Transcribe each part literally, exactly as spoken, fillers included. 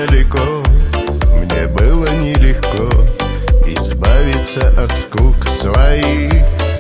далеко, мне было нелегко избавиться от скук своих.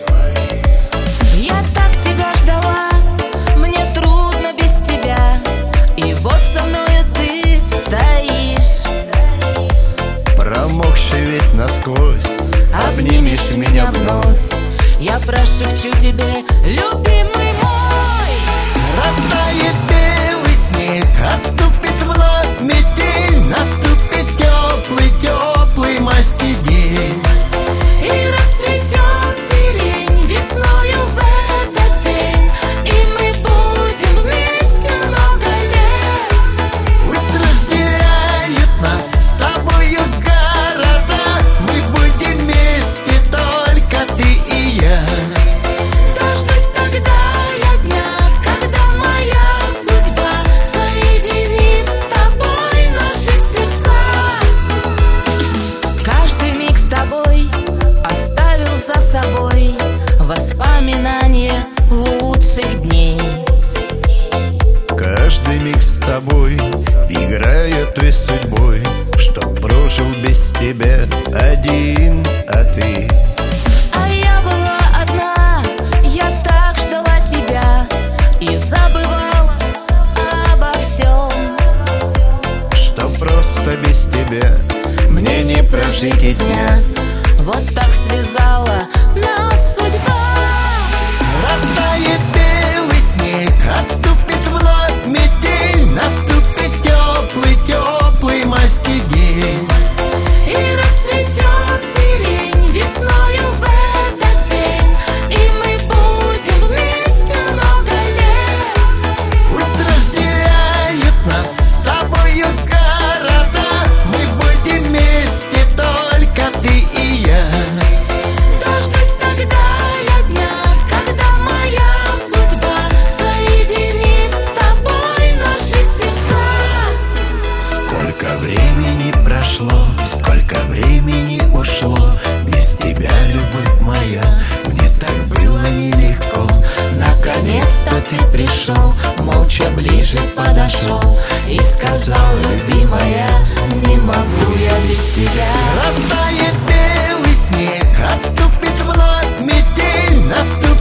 Я так тебя ждала, мне трудно без тебя, и вот со мной ты стоишь. Промокший весь насквозь, обнимешь меня вновь, я прошепчу тебе, любимый мой. растает белый снег, отступит вновь метель, наступит теплый, теплый майский день. И расцветет сирень весною в этот день, и мы будем вместе много лет. Пусть разделяют нас с тобою города, мы будем вместе, только ты и я. Дождусь тогда я дня, когда моя судьба соединит с тобой наши сердца. Каждый миг с тобой оставил за собой воспоминания лучших дней. Каждый миг с тобой играет той судьбой, что прожил без тебя один, а ты. А я была одна, я так ждала тебя и забывала обо всем, Что просто без тебя мне не прожить и дня. вот так связала нас судьба. Растает белый снег, отступит вновь метель, наступит теплый, теплый майский день. И расцветет сирень весною в этот день, и мы будем вместе много лет. Пусть разделяют нас с тобою города, мы будем вместе, только ты и я. Дождусь тогда я дня, когда моя судьба соединит с тобой наши сердца. Сколько времени прошло, сколько времени ушло, без тебя, любовь моя, мне так было нелегко. Наконец-то ты пришел, молча ближе подошел и сказал, любимая, не могу я без тебя. Растает белый снег, отступит вновь метель, наступит